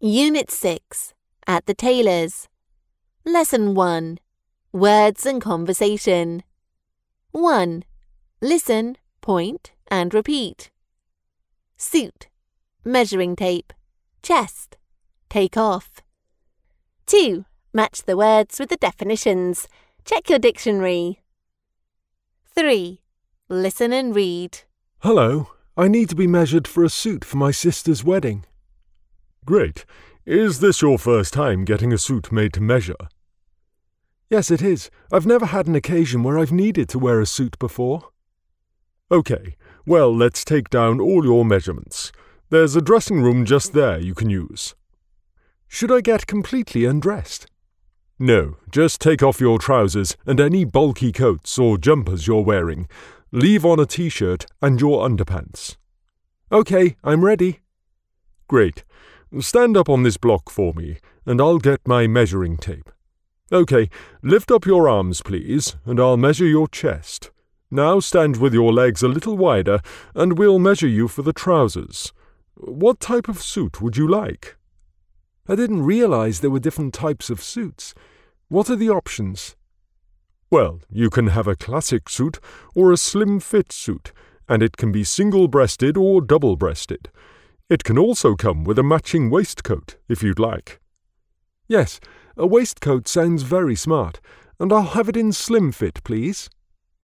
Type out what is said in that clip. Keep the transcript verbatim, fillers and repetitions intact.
Unit six, At the Tailor's. Lesson one, Words and Conversation. one. Listen, point, and repeat. Suit, measuring tape, chest, take off. two. Match the words with the definitions. Check your dictionary. three. Listen and read. Hello, I need to be measured for a suit for my sister's wedding. Great. Is this your first time getting a suit made to measure? Yes, it is. I've never had an occasion where I've needed to wear a suit before. Okay, well, let's take down all your measurements. There's a dressing room just there you can use. Should I get completely undressed? No, just take off your trousers and any bulky coats or jumpers you're wearing. Leave on a t-shirt and your underpants. Okay, I'm ready. Great. Stand up on this block for me, and I'll get my measuring tape. Okay, lift up your arms, please, and I'll measure your chest. Now stand with your legs a little wider, and we'll measure you for the trousers. What type of suit would you like? I didn't realize there were different types of suits. What are the options? Well, you can have a classic suit or a slim-fit suit, and it can be single-breasted or double-breasted. It can also come with a matching waistcoat, if you'd like. Yes, a waistcoat sounds very smart, and I'll have it in slim fit, please.